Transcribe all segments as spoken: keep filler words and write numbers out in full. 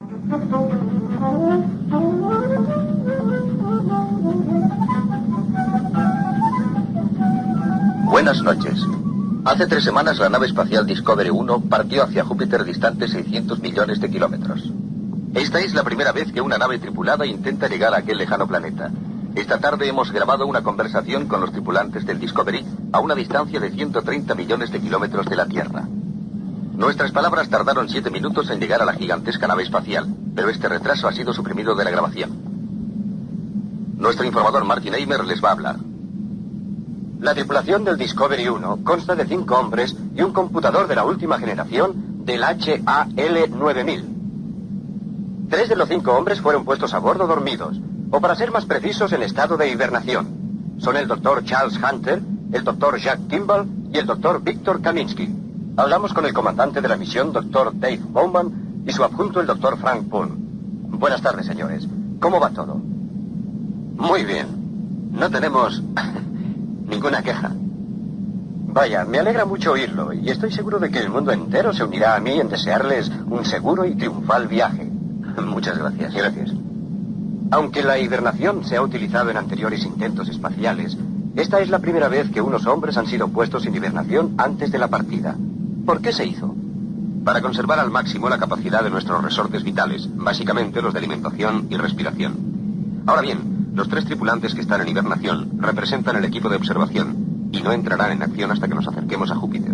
Buenas noches. Hace tres semanas la nave espacial Discovery uno partió hacia Júpiter distante seiscientos millones de kilómetros. Esta es la primera vez que una nave tripulada intenta llegar a aquel lejano planeta. Esta tarde hemos grabado una conversación con los tripulantes del Discovery a una distancia de ciento treinta millones de kilómetros de la Tierra. Nuestras palabras tardaron siete minutos en llegar a la gigantesca nave espacial, pero este retraso ha sido suprimido de la grabación. Nuestro informador Martin Eimer les va a hablar. La tripulación del Discovery uno consta de cinco hombres y un computador de la última generación del H A L nueve mil. Tres de los cinco hombres fueron puestos a bordo dormidos, o para ser más precisos, en estado de hibernación. Son el doctor Charles Hunter, el doctor Jack Kimball y el doctor Victor Kaminsky. Hablamos con el comandante de la misión, doctor Dave Bowman, y su adjunto, el doctor Frank Poole. Buenas tardes, señores. ¿Cómo va todo? Muy bien. No tenemos ninguna queja. Vaya, me alegra mucho oírlo, y estoy seguro de que el mundo entero se unirá a mí en desearles un seguro y triunfal viaje. Muchas gracias. Gracias. Aunque la hibernación se ha utilizado en anteriores intentos espaciales, esta es la primera vez que unos hombres han sido puestos en hibernación antes de la partida. ¿Por qué se hizo? Para conservar al máximo la capacidad de nuestros resortes vitales, básicamente los de alimentación y respiración. Ahora bien, los tres tripulantes que están en hibernación representan el equipo de observación y no entrarán en acción hasta que nos acerquemos a Júpiter.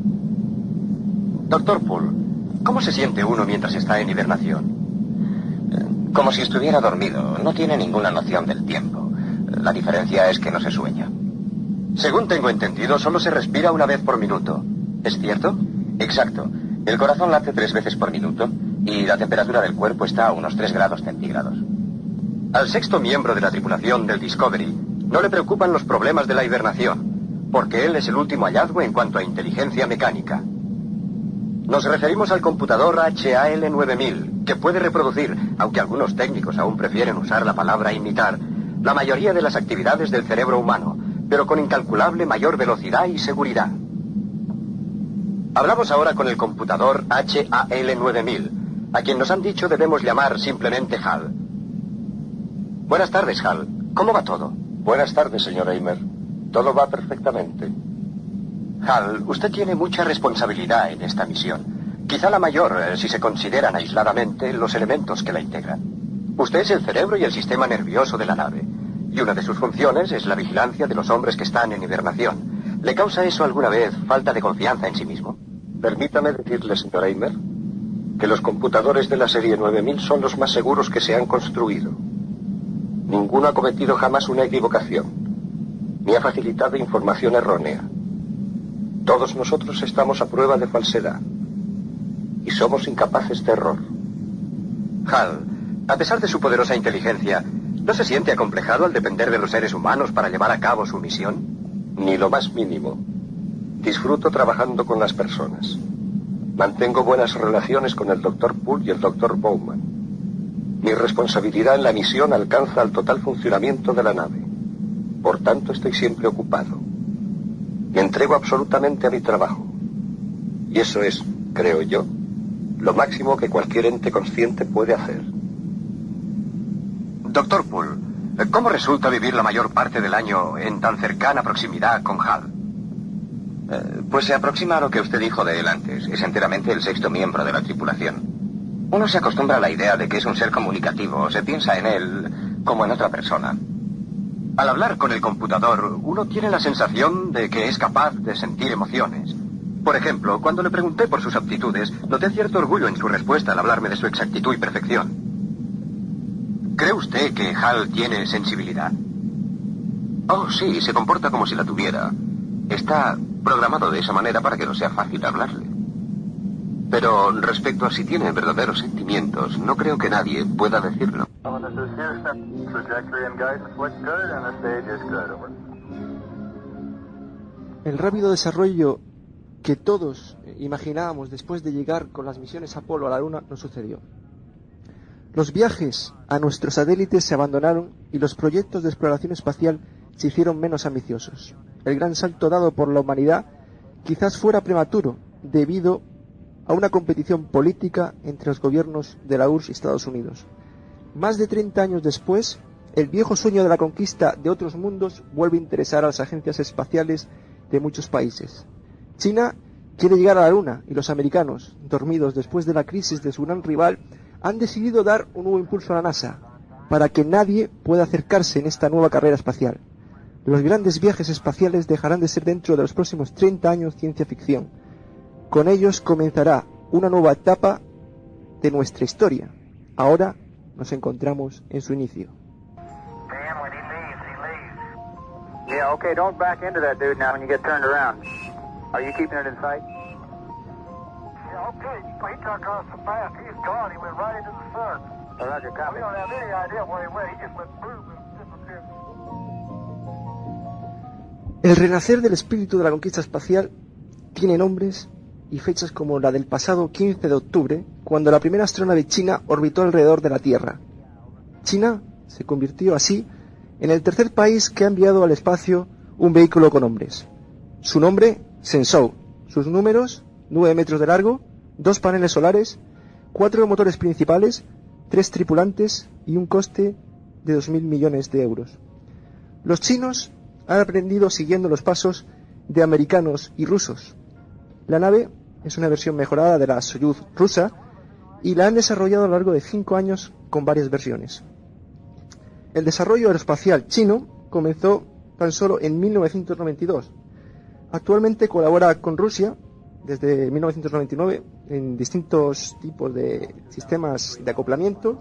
Doctor Poole, ¿cómo se siente uno mientras está en hibernación? Como si estuviera dormido. No tiene ninguna noción del tiempo. La diferencia es que no se sueña. Según tengo entendido, solo se respira una vez por minuto. ¿Es cierto? Exacto. El corazón late tres veces por minuto y la temperatura del cuerpo está a unos tres grados centígrados. Al sexto miembro de la tripulación del Discovery no le preocupan los problemas de la hibernación, porque él es el último hallazgo en cuanto a inteligencia mecánica. Nos referimos al computador H A L nueve mil, que puede reproducir, aunque algunos técnicos aún prefieren usar la palabra imitar, la mayoría de las actividades del cerebro humano, pero con incalculable mayor velocidad y seguridad. Hablamos ahora con el computador H A L nueve mil, a quien nos han dicho debemos llamar simplemente Hal. Buenas tardes, Hal. ¿Cómo va todo? Buenas tardes, señor Eimer. Todo va perfectamente. Hal, usted tiene mucha responsabilidad en esta misión. Quizá la mayor, eh, si se consideran aisladamente los elementos que la integran. Usted es el cerebro y el sistema nervioso de la nave, y una de sus funciones es la vigilancia de los hombres que están en hibernación. ¿Le causa eso alguna vez falta de confianza en sí mismo? Permítame decirle, señor Eimer, que los computadores de la serie nueve mil son los más seguros que se han construido. Ninguno ha cometido jamás una equivocación, ni ha facilitado información errónea. Todos nosotros estamos a prueba de falsedad y somos incapaces de error. Hal, a pesar de su poderosa inteligencia, ¿no se siente acomplejado al depender de los seres humanos para llevar a cabo su misión? Ni lo más mínimo. Disfruto trabajando con las personas. Mantengo buenas relaciones con el doctor Poole y el doctor Bowman. Mi responsabilidad en la misión alcanza el total funcionamiento de la nave. Por tanto, estoy siempre ocupado. Me entrego absolutamente a mi trabajo. Y eso es, creo yo, lo máximo que cualquier ente consciente puede hacer. Doctor Poole, ¿cómo resulta vivir la mayor parte del año en tan cercana proximidad con Hal? Eh, pues se aproxima a lo que usted dijo de él antes. Es enteramente el sexto miembro de la tripulación. Uno se acostumbra a la idea de que es un ser comunicativo. Se piensa en él como en otra persona. Al hablar con el computador, uno tiene la sensación de que es capaz de sentir emociones. Por ejemplo, cuando le pregunté por sus aptitudes, noté cierto orgullo en su respuesta al hablarme de su exactitud y perfección. ¿Cree usted que Hal tiene sensibilidad? Oh, sí, se comporta como si la tuviera. Está programado de esa manera para que no sea fácil hablarle. Pero respecto a si tiene verdaderos sentimientos, no creo que nadie pueda decirlo. El rápido desarrollo que todos imaginábamos después de llegar con las misiones Apolo a la Luna no sucedió. Los viajes a nuestros satélites se abandonaron y los proyectos de exploración espacial se hicieron menos ambiciosos. El gran salto dado por la humanidad quizás fuera prematuro debido a una competición política entre los gobiernos de la U R S S y Estados Unidos. Más de treinta años después, el viejo sueño de la conquista de otros mundos vuelve a interesar a las agencias espaciales de muchos países. China quiere llegar a la Luna y los americanos, dormidos después de la crisis de su gran rival, han decidido dar un nuevo impulso a la NASA para que nadie pueda acercarse en esta nueva carrera espacial. Los grandes viajes espaciales dejarán de ser dentro de los próximos treinta años ciencia ficción. Con ellos comenzará una nueva etapa de nuestra historia. Ahora nos encontramos en su inicio. Yeah, okay, don't back into that dude now when you get turned around. Are you keeping it in sight? Yeah, okay. He took off so fast. He's gone. He went right into the sun. Oh, Roger, copy. We don't have any idea where he went. He just went boom and disappeared. El renacer del espíritu de la conquista espacial tiene nombres y fechas como la del pasado quince de octubre, cuando la primera astronave china orbitó alrededor de la Tierra. China se convirtió así en el tercer país que ha enviado al espacio un vehículo con hombres. Su nombre, Shenzhou. Sus números, nueve metros de largo, dos paneles solares, cuatro motores principales, tres tripulantes y un coste de dos mil millones de euros. Los chinos han aprendido siguiendo los pasos de americanos y rusos. La nave es una versión mejorada de la Soyuz rusa y la han desarrollado a lo largo de cinco años con varias versiones. El desarrollo aeroespacial chino comenzó tan solo en mil novecientos noventa y dos. Actualmente colabora con Rusia desde mil novecientos noventa y nueve en distintos tipos de sistemas de acoplamiento,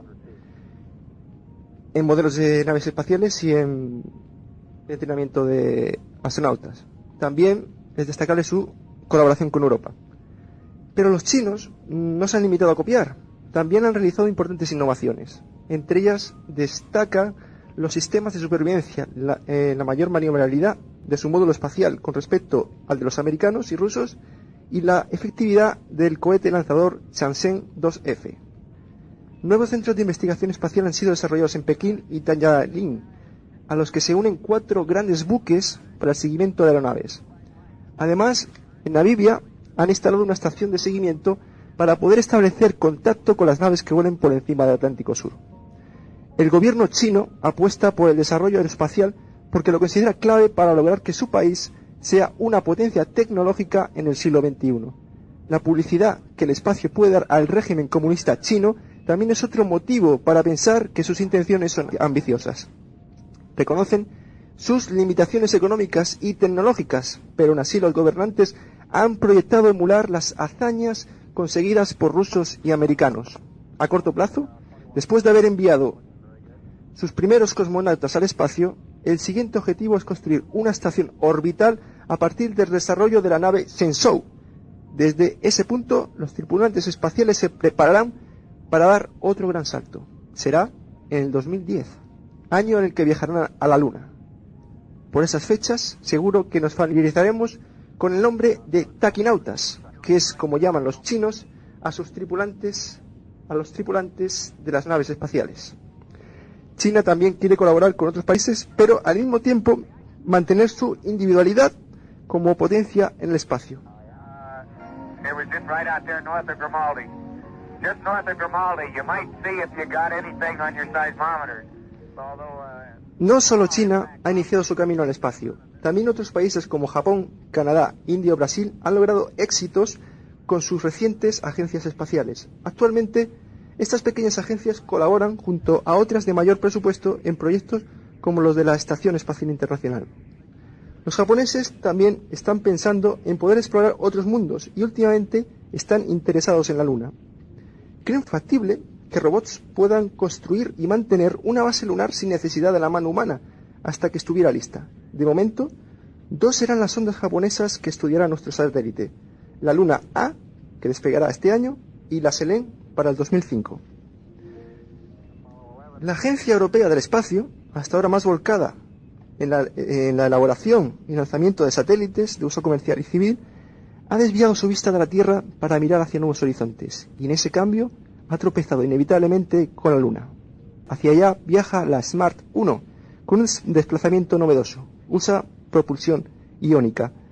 en modelos de naves espaciales y en entrenamiento de astronautas. También es destacable su colaboración con Europa. Pero los chinos no se han limitado a copiar, también han realizado importantes innovaciones. Entre ellas destaca los sistemas de supervivencia, la, eh, la mayor maniobrabilidad de su módulo espacial con respecto al de los americanos y rusos y la efectividad del cohete lanzador Chang'e dos efe. Nuevos centros de investigación espacial han sido desarrollados en Pekín y Tianjin, a los que se unen cuatro grandes buques para el seguimiento de aeronaves. Además, en Namibia han instalado una estación de seguimiento para poder establecer contacto con las naves que vuelen por encima del Atlántico Sur. El gobierno chino apuesta por el desarrollo aeroespacial porque lo considera clave para lograr que su país sea una potencia tecnológica en el siglo veintiuno. La publicidad que el espacio puede dar al régimen comunista chino también es otro motivo para pensar que sus intenciones son ambiciosas. Reconocen sus limitaciones económicas y tecnológicas, pero aún así los gobernantes han proyectado emular las hazañas conseguidas por rusos y americanos. A corto plazo, después de haber enviado sus primeros cosmonautas al espacio, el siguiente objetivo es construir una estación orbital a partir del desarrollo de la nave Shenzhou. Desde ese punto, los tripulantes espaciales se prepararán para dar otro gran salto. Será en el dos mil diez, año en el que viajarán a la Luna. Por esas fechas, seguro que nos familiarizaremos con el nombre de taquinautas, que es como llaman los chinos a sus tripulantes, a los tripulantes de las naves espaciales. China también quiere colaborar con otros países, pero al mismo tiempo mantener su individualidad como potencia en el espacio. No solo China ha iniciado su camino al espacio, también otros países como Japón, Canadá, India o Brasil han logrado éxitos con sus recientes agencias espaciales. Actualmente, estas pequeñas agencias colaboran junto a otras de mayor presupuesto en proyectos como los de la Estación Espacial Internacional. Los japoneses también están pensando en poder explorar otros mundos y últimamente están interesados en la Luna. Creen factible que robots puedan construir y mantener una base lunar sin necesidad de la mano humana hasta que estuviera lista. De momento, dos serán las sondas japonesas que estudiarán nuestro satélite: la Luna A, que despegará este año, y la Selene para el dos mil cinco. La Agencia Europea del Espacio, hasta ahora más volcada en la, en la elaboración y lanzamiento de satélites de uso comercial y civil, ha desviado su vista de la Tierra para mirar hacia nuevos horizontes, y en ese cambio ha tropezado inevitablemente con la Luna. Hacia allá viaja la SMART uno, con un desplazamiento novedoso. Usa propulsión iónica.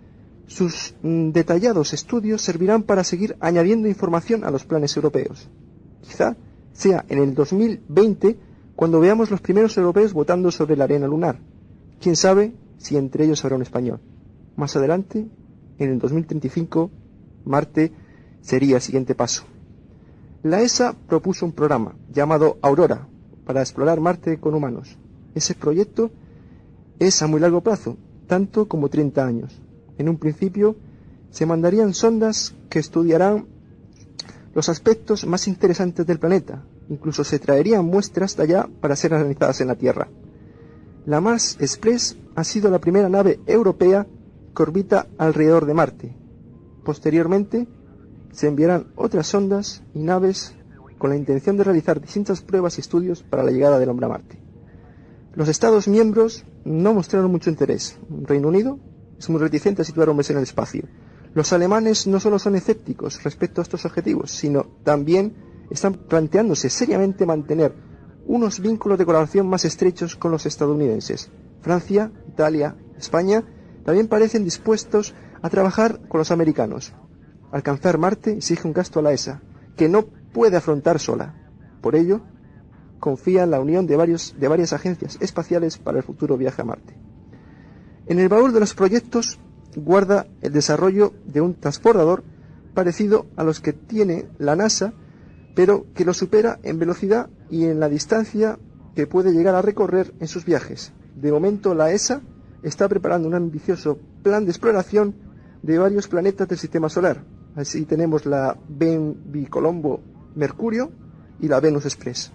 Sus mm, detallados estudios servirán para seguir añadiendo información a los planes europeos. Quizá sea en el dos mil veinte cuando veamos los primeros europeos votando sobre la arena lunar. Quién sabe si entre ellos habrá un español. Más adelante, en el dos mil treinta y cinco, Marte sería el siguiente paso. La E S A propuso un programa llamado Aurora para explorar Marte con humanos. Ese proyecto es a muy largo plazo, tanto como treinta años. En un principio, se mandarían sondas que estudiarán los aspectos más interesantes del planeta. Incluso se traerían muestras de allá para ser analizadas en la Tierra. La Mars Express ha sido la primera nave europea que orbita alrededor de Marte. Posteriormente, se enviarán otras sondas y naves con la intención de realizar distintas pruebas y estudios para la llegada del hombre a Marte. Los Estados miembros no mostraron mucho interés. Reino Unido es muy reticente a situar hombres en el espacio. Los alemanes no solo son escépticos respecto a estos objetivos, sino también están planteándose seriamente mantener unos vínculos de colaboración más estrechos con los estadounidenses. Francia, Italia, España también parecen dispuestos a trabajar con los americanos. Alcanzar Marte exige un gasto a la E S A, que no puede afrontar sola. Por ello, confía en la unión de, varios, de varias agencias espaciales para el futuro viaje a Marte. En el baúl de los proyectos guarda el desarrollo de un transbordador parecido a los que tiene la NASA, pero que lo supera en velocidad y en la distancia que puede llegar a recorrer en sus viajes. De momento, la E S A está preparando un ambicioso plan de exploración de varios planetas del Sistema Solar. Así tenemos la Bepicolombo Mercurio y la Venus Express.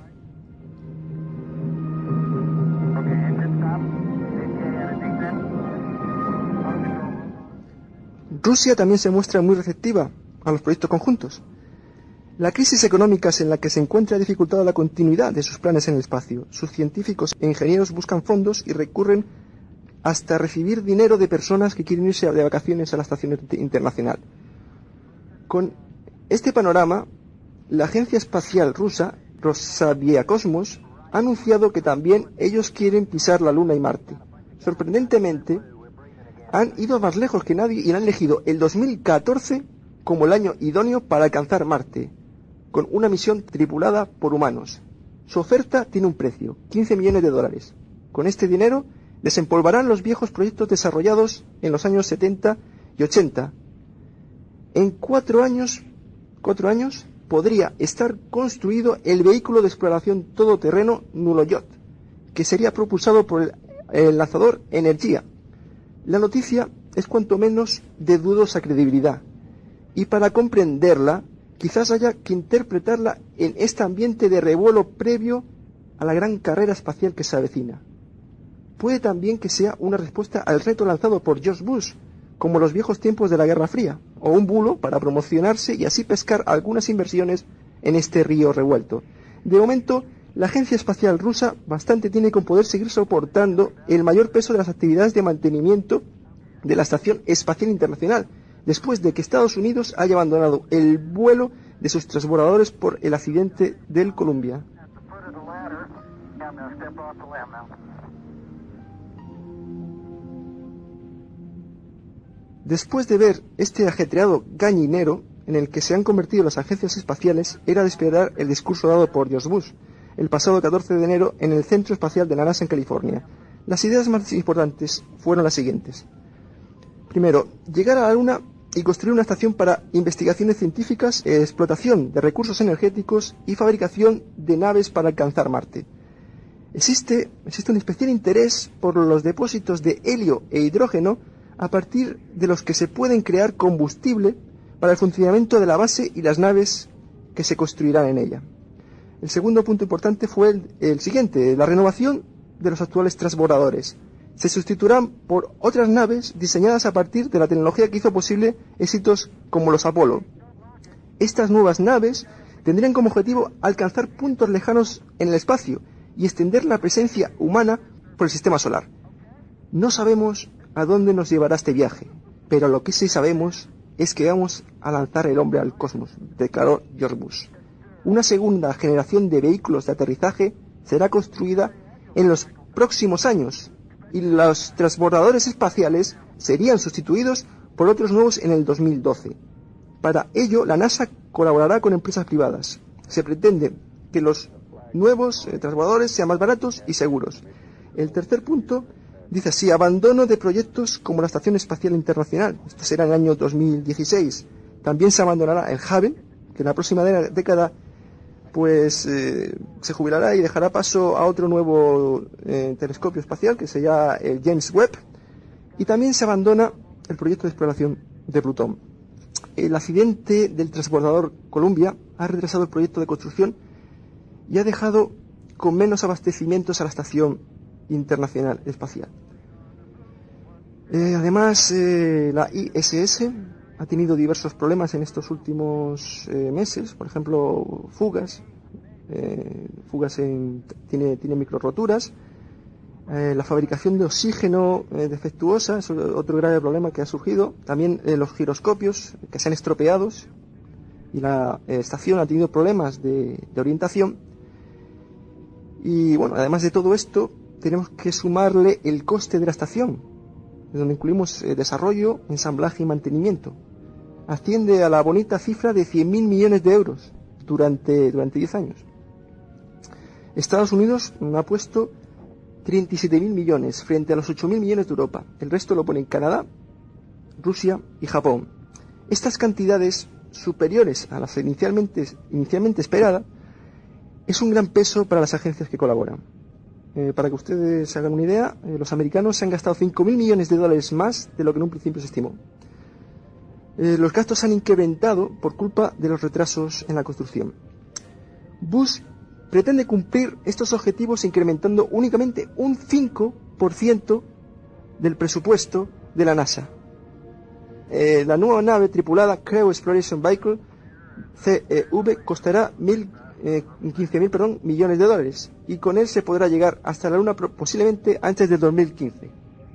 Rusia también se muestra muy receptiva a los proyectos conjuntos. La crisis económica en la que se encuentra ha dificultado la continuidad de sus planes en el espacio. Sus científicos e ingenieros buscan fondos y recurren hasta recibir dinero de personas que quieren irse de vacaciones a la estación internacional. Con este panorama, la agencia espacial rusa, Rosaviacosmos, ha anunciado que también ellos quieren pisar la Luna y Marte. Sorprendentemente, han ido más lejos que nadie y han elegido el dos mil catorce como el año idóneo para alcanzar Marte, con una misión tripulada por humanos. Su oferta tiene un precio, quince millones de dólares. Con este dinero desempolvarán los viejos proyectos desarrollados en los años setenta y ochenta. En cuatro años, cuatro años podría estar construido el vehículo de exploración todoterreno Nulojot, que sería propulsado por el, el lanzador Energía. La noticia es cuanto menos de dudosa credibilidad, y para comprenderla, quizás haya que interpretarla en este ambiente de revuelo previo a la gran carrera espacial que se avecina. Puede también que sea una respuesta al reto lanzado por George Bush, como los viejos tiempos de la Guerra Fría, o un bulo para promocionarse y así pescar algunas inversiones en este río revuelto. De momento, la Agencia Espacial Rusa bastante tiene con poder seguir soportando el mayor peso de las actividades de mantenimiento de la Estación Espacial Internacional, después de que Estados Unidos haya abandonado el vuelo de sus transbordadores por el accidente del Columbia. Después de ver este ajetreado gallinero en el que se han convertido las agencias espaciales, era de esperar el discurso dado por George Bush el pasado catorce de enero en el Centro Espacial de la NASA en California. Las ideas más importantes fueron las siguientes. Primero, llegar a la Luna y construir una estación para investigaciones científicas, explotación de recursos energéticos y fabricación de naves para alcanzar Marte. Existe, existe un especial interés por los depósitos de helio e hidrógeno a partir de los que se pueden crear combustible para el funcionamiento de la base y las naves que se construirán en ella. El segundo punto importante fue el, el siguiente, la renovación de los actuales transbordadores. Se sustituirán por otras naves diseñadas a partir de la tecnología que hizo posible éxitos como los Apolo. Estas nuevas naves tendrían como objetivo alcanzar puntos lejanos en el espacio y extender la presencia humana por el sistema solar. No sabemos a dónde nos llevará este viaje, pero lo que sí sabemos es que vamos a lanzar el hombre al cosmos, declaró George Bush. Una segunda generación de vehículos de aterrizaje será construida en los próximos años y los transbordadores espaciales serían sustituidos por otros nuevos en el dos mil doce. Para ello, la NASA colaborará con empresas privadas. Se pretende que los nuevos eh, transbordadores sean más baratos y seguros. El tercer punto dice así: abandono de proyectos como la Estación Espacial Internacional. Esto será en el año dos mil dieciséis. También se abandonará el Hubble, que en la próxima de- década pues eh, se jubilará y dejará paso a otro nuevo eh, telescopio espacial que se llama el James Webb. Y también se abandona el proyecto de exploración de Plutón. El accidente del transbordador Columbia ha retrasado el proyecto de construcción y ha dejado con menos abastecimientos a la Estación Internacional Espacial. Eh, además, eh, la I S S ha tenido diversos problemas en estos últimos eh, meses, por ejemplo, fugas, eh, fugas en, tiene, tiene microroturas, eh, la fabricación de oxígeno eh, defectuosa es otro grave problema que ha surgido, también eh, los giroscopios que se han estropeado y la eh, estación ha tenido problemas de, de orientación. Y bueno, además de todo esto, tenemos que sumarle el coste de la estación, donde incluimos eh, desarrollo, ensamblaje y mantenimiento. Asciende a la bonita cifra de cien mil millones de euros durante, durante diez años. Estados Unidos ha puesto treinta y siete mil millones frente a los ocho mil millones de Europa. El resto lo ponen Canadá, Rusia y Japón. Estas cantidades, superiores a las inicialmente, inicialmente esperadas, es un gran peso para las agencias que colaboran. Eh, para que ustedes se hagan una idea, eh, los americanos se han gastado cinco mil millones de dólares más de lo que en un principio se estimó. Eh, los gastos se han incrementado por culpa de los retrasos en la construcción. Bush pretende cumplir estos objetivos incrementando únicamente un cinco por ciento del presupuesto de la NASA. Eh, la nueva nave tripulada Crew Exploration Vehicle C E V costará mil, eh, quince mil perdón, millones de dólares y con él se podrá llegar hasta la Luna posiblemente antes del dos mil quince.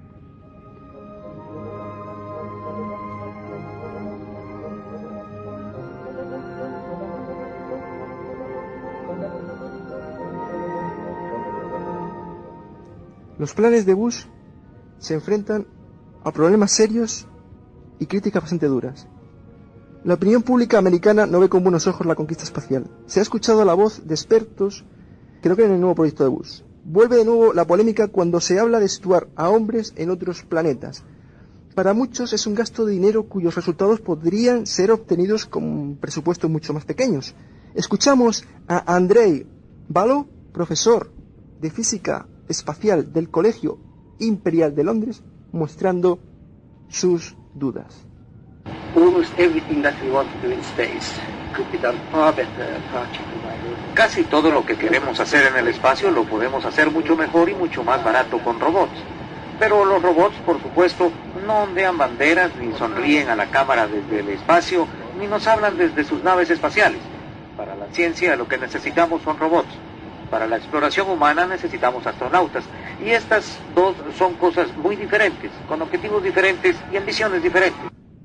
Los planes de Bush se enfrentan a problemas serios y críticas bastante duras. La opinión pública americana no ve con buenos ojos la conquista espacial. Se ha escuchado la voz de expertos que no creen en el nuevo proyecto de Bush. Vuelve de nuevo la polémica cuando se habla de situar a hombres en otros planetas. Para muchos es un gasto de dinero cuyos resultados podrían ser obtenidos con presupuestos mucho más pequeños. Escuchamos a Andrei Balo, profesor de física espacial del Colegio Imperial de Londres, mostrando sus dudas. Almost everything that we want to do in space could be done far better and far cheaper by robots. Casi todo lo que queremos hacer en el espacio lo podemos hacer mucho mejor y mucho más barato con robots. Pero los robots, por supuesto, no ondean banderas, ni sonríen a la cámara desde el espacio, ni nos hablan desde sus naves espaciales. Para la ciencia lo que necesitamos son robots. Para la exploración humana necesitamos astronautas. Y estas dos son cosas muy diferentes, con objetivos diferentes y ambiciones diferentes.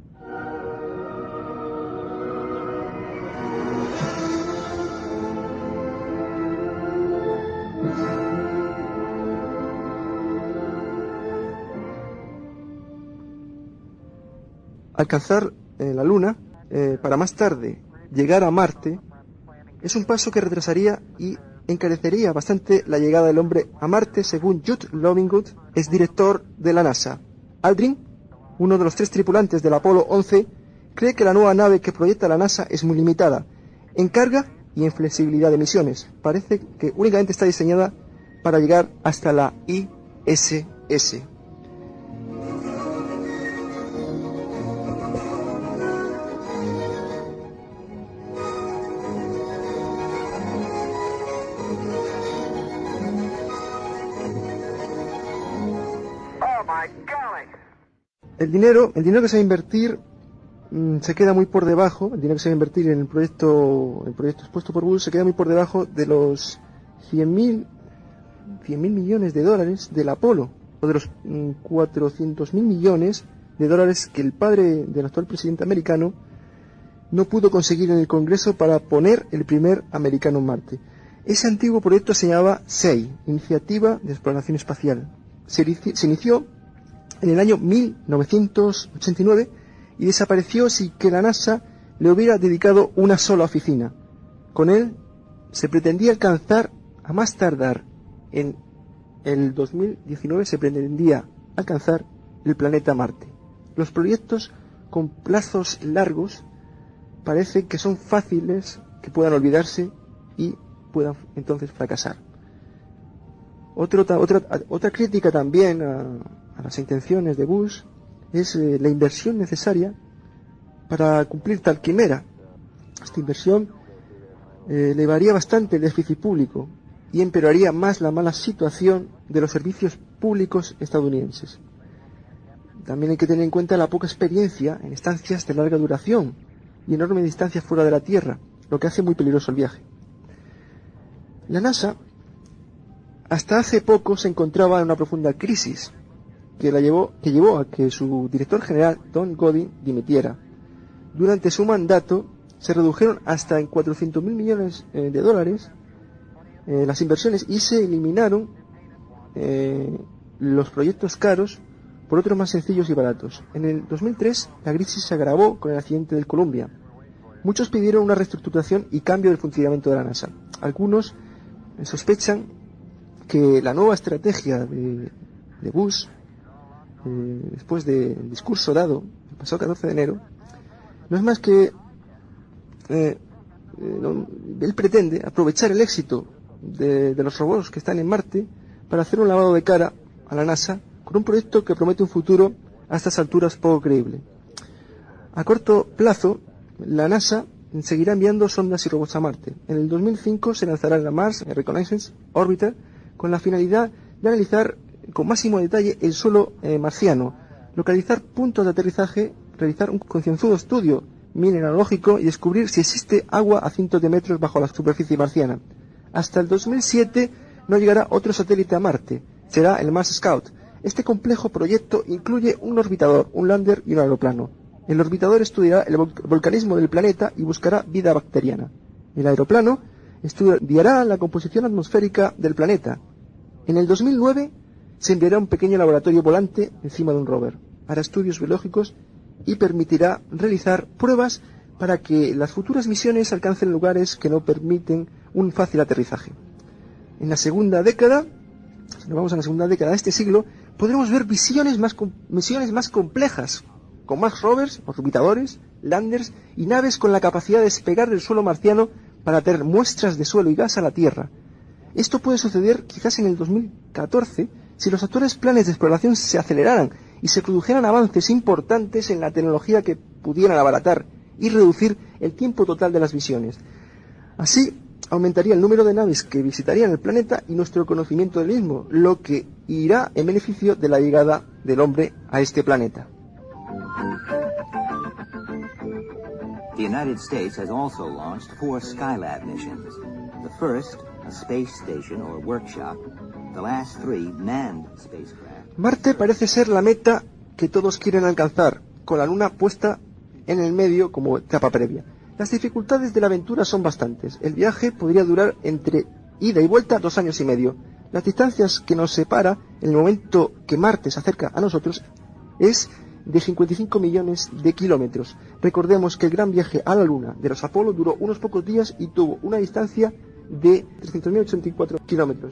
Alcanzar eh, la Luna, eh, para más tarde llegar a Marte, es un paso que retrasaría y encarecería bastante la llegada del hombre a Marte, según Jude Lovingood, es director de la NASA. Aldrin, uno de los tres tripulantes del Apolo once, cree que la nueva nave que proyecta la NASA es muy limitada en carga y en flexibilidad de misiones. Parece que únicamente está diseñada para llegar hasta la I S S. El dinero, el dinero que se va a invertir mmm, se queda muy por debajo, el dinero que se va a invertir en el proyecto, el proyecto expuesto por Bush se queda muy por debajo de los cien mil millones de dólares del Apolo, o de los mmm, cuatrocientos mil millones de dólares que el padre del actual presidente americano no pudo conseguir en el Congreso para poner el primer americano en Marte. Ese antiguo proyecto se llamaba S E I, Iniciativa de Exploración Espacial. Se, se inició en el año mil novecientos ochenta y nueve y desapareció sin que la NASA le hubiera dedicado una sola oficina. Con él se pretendía alcanzar, a más tardar en el dos mil diecinueve, se pretendía alcanzar el planeta Marte. Los proyectos con plazos largos parece que son fáciles, que puedan olvidarse y puedan entonces fracasar. Otra, otra, otra crítica también a, a las intenciones de Bush es eh, la inversión necesaria para cumplir tal quimera. Esta inversión eh, elevaría bastante el déficit público y empeoraría más la mala situación de los servicios públicos estadounidenses. También hay que tener en cuenta la poca experiencia en estancias de larga duración y enorme distancia fuera de la Tierra, lo que hace muy peligroso el viaje. La NASA hasta hace poco se encontraba en una profunda crisis que, la llevó, que llevó a que su director general, Don Godin, dimitiera. Durante su mandato se redujeron hasta en cuatrocientos mil millones eh, de dólares eh, las inversiones y se eliminaron eh, los proyectos caros por otros más sencillos y baratos. En el dos mil tres la crisis se agravó con el accidente del Columbia. Muchos pidieron una reestructuración y cambio del funcionamiento de la NASA. Algunos eh, sospechan que la nueva estrategia de, de Bush, eh, después del discurso dado el pasado catorce de enero, no es más que eh, eh, no, él pretende aprovechar el éxito de, de los robots que están en Marte para hacer un lavado de cara a la NASA con un proyecto que promete un futuro a estas alturas poco creíble. A corto plazo, la NASA seguirá enviando sondas y robots a Marte. En el dos mil cinco se lanzará la Mars Reconnaissance Orbiter con la finalidad de analizar con máximo detalle el suelo eh, marciano, localizar puntos de aterrizaje, realizar un concienzudo estudio mineralógico y descubrir si existe agua a cientos de metros bajo la superficie marciana. Hasta el dos mil siete no llegará otro satélite a Marte, será el Mars Scout. Este complejo proyecto incluye un orbitador, un lander y un aeroplano. El orbitador estudiará el volcanismo del planeta y buscará vida bacteriana. El aeroplano estudiará la composición atmosférica del planeta. En el dos mil nueve se enviará un pequeño laboratorio volante encima de un rover. Hará estudios biológicos y permitirá realizar pruebas para que las futuras misiones alcancen lugares que no permiten un fácil aterrizaje. En la segunda década, si nos vamos a la segunda década de este siglo, podremos ver visiones más, misiones más complejas, con más rovers, orbitadores, landers y naves con la capacidad de despegar del suelo marciano para traer muestras de suelo y gas a la Tierra. Esto puede suceder quizás en el dos mil catorce si los actuales planes de exploración se aceleraran y se produjeran avances importantes en la tecnología que pudieran abaratar y reducir el tiempo total de las misiones. Así, aumentaría el número de naves que visitarían el planeta y nuestro conocimiento del mismo, lo que irá en beneficio de la llegada del hombre a este planeta. The United States has also launched four Skylab missions. The first, a space station or workshop. The last three, manned spacecraft. Marte parece ser la meta que todos quieren alcanzar, con la Luna puesta en el medio como etapa previa. Las dificultades de la aventura son bastantes. El viaje podría durar entre ida y vuelta dos años y medio. Las distancias que nos separa en el momento que Marte se acerca a nosotros es de cincuenta y cinco millones de kilómetros. Recordemos que el gran viaje a la Luna de los Apolo duró unos pocos días y tuvo una distancia de trescientos mil ochenta y cuatro kilómetros.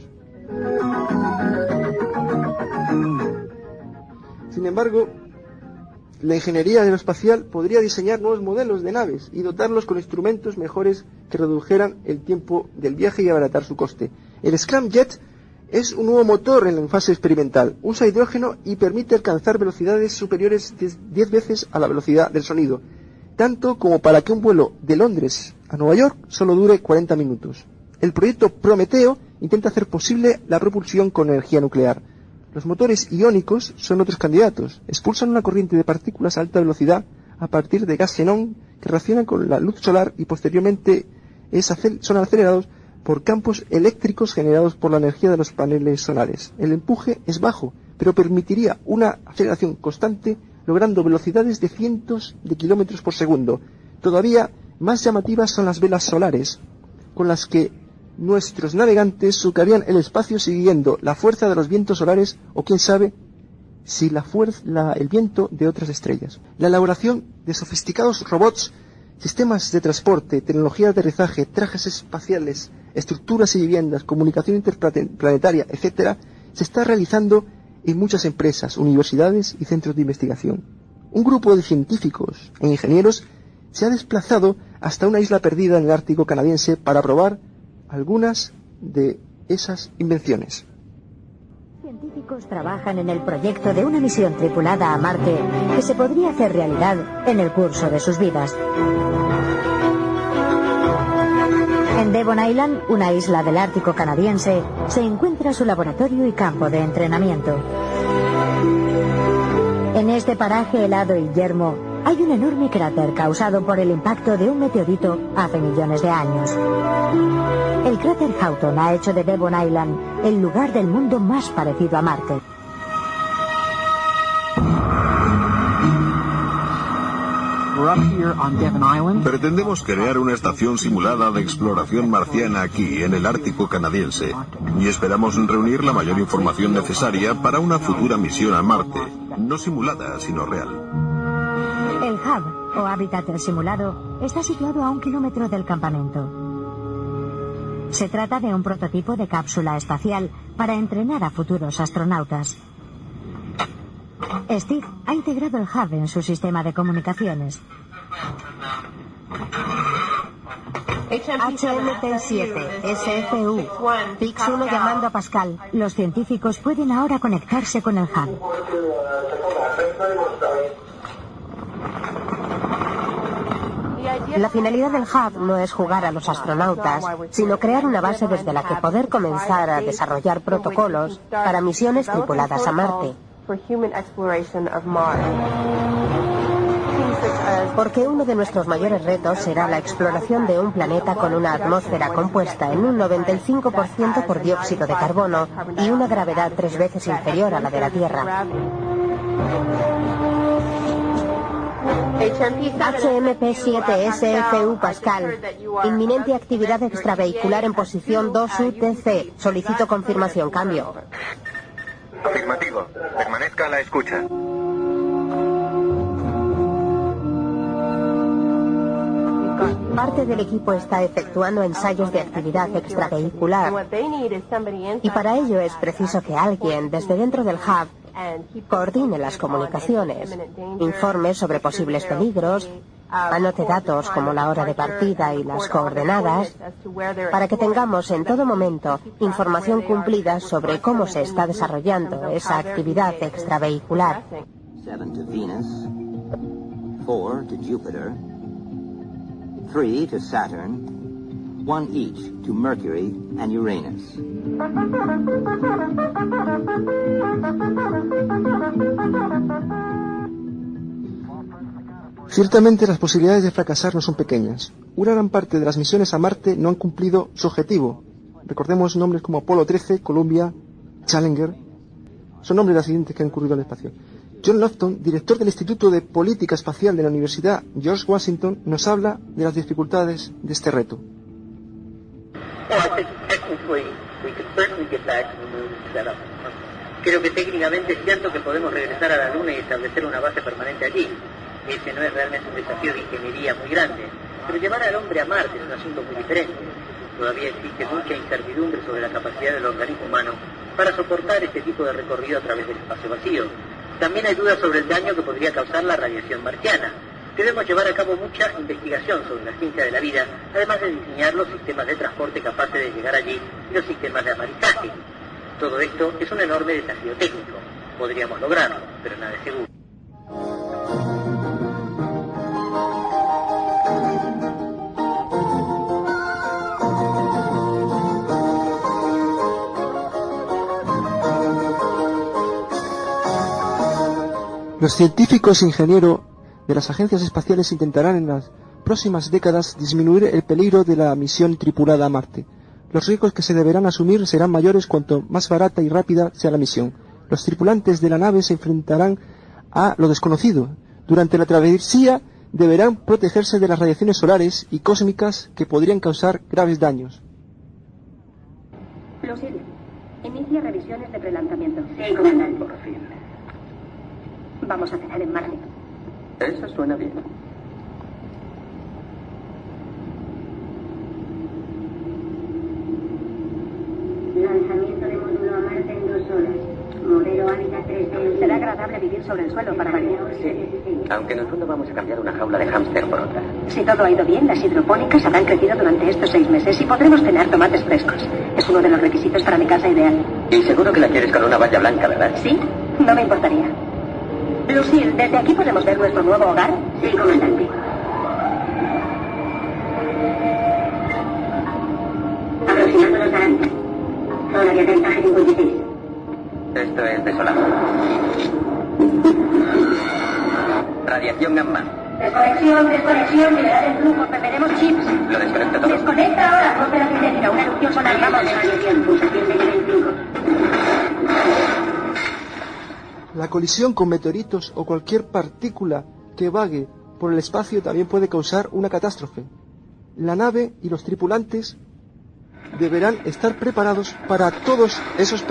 Sin embargo, la ingeniería aeroespacial podría diseñar nuevos modelos de naves y dotarlos con instrumentos mejores que redujeran el tiempo del viaje y abaratar su coste. El Scramjet es un nuevo motor en la fase experimental. Usa hidrógeno y permite alcanzar velocidades superiores diez veces a la velocidad del sonido, tanto como para que un vuelo de Londres a Nueva York solo dure cuarenta minutos. El proyecto Prometeo intenta hacer posible la propulsión con energía nuclear. Los motores iónicos son otros candidatos. Expulsan una corriente de partículas a alta velocidad a partir de gas xenón que reaccionan con la luz solar y posteriormente es acel- son acelerados por campos eléctricos generados por la energía de los paneles solares. El empuje es bajo, pero permitiría una aceleración constante, logrando velocidades de cientos de kilómetros por segundo. Todavía más llamativas son las velas solares, con las que nuestros navegantes surcarían el espacio siguiendo la fuerza de los vientos solares o, quién sabe, sin la fuerza, la, el viento de otras estrellas. La elaboración de sofisticados robots, sistemas de transporte, tecnología de aterrizaje, trajes espaciales, estructuras y viviendas, comunicación interplanetaria, etcétera, se está realizando en muchas empresas, universidades y centros de investigación. Un grupo de científicos e ingenieros se ha desplazado hasta una isla perdida en el Ártico canadiense para probar algunas de esas invenciones. Científicos trabajan en el proyecto de una misión tripulada a Marte que se podría hacer realidad en el curso de sus vidas. En Devon Island, una isla del Ártico canadiense, se encuentra su laboratorio y campo de entrenamiento. En este paraje helado y yermo hay un enorme cráter causado por el impacto de un meteorito hace millones de años. El cráter Houghton ha hecho de Devon Island el lugar del mundo más parecido a Marte. Pretendemos crear una estación simulada de exploración marciana aquí, en el Ártico canadiense, y esperamos reunir la mayor información necesaria para una futura misión a Marte, no simulada, sino real. El hub, o hábitat simulado, está situado a un kilómetro del campamento. Se trata de un prototipo de cápsula espacial para entrenar a futuros astronautas. Steve ha integrado el hub en su sistema de comunicaciones. H M P siete S F U, Pix uno llamando a Pascal. Los científicos pueden ahora conectarse con el hub. La finalidad del hub no es jugar a los astronautas, sino crear una base desde la que poder comenzar a desarrollar protocolos para misiones tripuladas a Marte. Porque uno de nuestros mayores retos será la exploración de un planeta con una atmósfera compuesta en un noventa y cinco por ciento por dióxido de carbono y una gravedad tres veces inferior a la de la Tierra. H M P siete S F U Pascal. Inminente actividad extravehicular en posición dos U T C. Solicito confirmación. Cambio. Afirmativo. Permanezca a la escucha. Parte del equipo está efectuando ensayos de actividad extravehicular. Y para ello es preciso que alguien desde dentro del hub coordine las comunicaciones, informe sobre posibles peligros, anote datos como la hora de partida y las coordenadas, para que tengamos en todo momento información cumplida sobre cómo se está desarrollando esa actividad extravehicular. Seven to Venus, four to Jupiter, three to Saturn, one each to Mercury and Uranus. Ciertamente las posibilidades de fracasar no son pequeñas. Una gran parte de las misiones a Marte no han cumplido su objetivo. Recordemos nombres como Apolo trece, Columbia, Challenger. Son nombres de las siguientes que han ocurrido en el espacio. John Lofton, director del Instituto de Política Espacial de la Universidad George Washington, nos habla de las dificultades de este reto. Creo que técnicamente es cierto que podemos regresar a la Luna y establecer una base permanente allí. Ese no es realmente un desafío de ingeniería muy grande, pero llevar al hombre a Marte es un asunto muy diferente. Todavía existe mucha incertidumbre sobre la capacidad del organismo humano para soportar este tipo de recorrido a través del espacio vacío. También hay dudas sobre el daño que podría causar la radiación marciana. Debemos llevar a cabo mucha investigación sobre la ciencia de la vida, además de diseñar los sistemas de transporte capaces de llegar allí y los sistemas de amarizaje. Todo esto es un enorme desafío técnico. Podríamos lograrlo, pero nada es seguro. Los científicos e ingenieros de las agencias espaciales intentarán en las próximas décadas disminuir el peligro de la misión tripulada a Marte. Los riesgos que se deberán asumir serán mayores cuanto más barata y rápida sea la misión. Los tripulantes de la nave se enfrentarán a lo desconocido. Durante la travesía deberán protegerse de las radiaciones solares y cósmicas que podrían causar graves daños. Plausible. Inicia revisiones de prelanzamiento. Sí, comandante. Por fin. Vamos a cenar en Marte. Eso suena bien. Lanzamiento de módulo a Marte en dos horas. Modelo Hábitat tres D. Será agradable vivir sobre el suelo para variar. Sí, aunque en el fondo vamos a cambiar una jaula de hámster por otra. Si todo ha ido bien, las hidropónicas habrán crecido durante estos seis meses y podremos cenar tomates frescos. Es uno de los requisitos para mi casa ideal. Y seguro que la quieres con una valla blanca, ¿verdad? Sí, no me importaría. Lucille, ¿desde aquí podemos ver nuestro nuevo hogar? Sí, comandante. Aproximando los arantes. Zona de aterrizaje cincuenta y seis. Esto es desolado. Radiación gamma. Desconexión, desconexión, liberar el flujo, perderemos chips. Lo desconecto todo. Desconecta ahora, rompe la cinética, una erupción solar, vamos. Radiación, pulsación de nivel cinco. La colisión con meteoritos o cualquier partícula que vague por el espacio también puede causar una catástrofe. La nave y los tripulantes deberán estar preparados para todos esos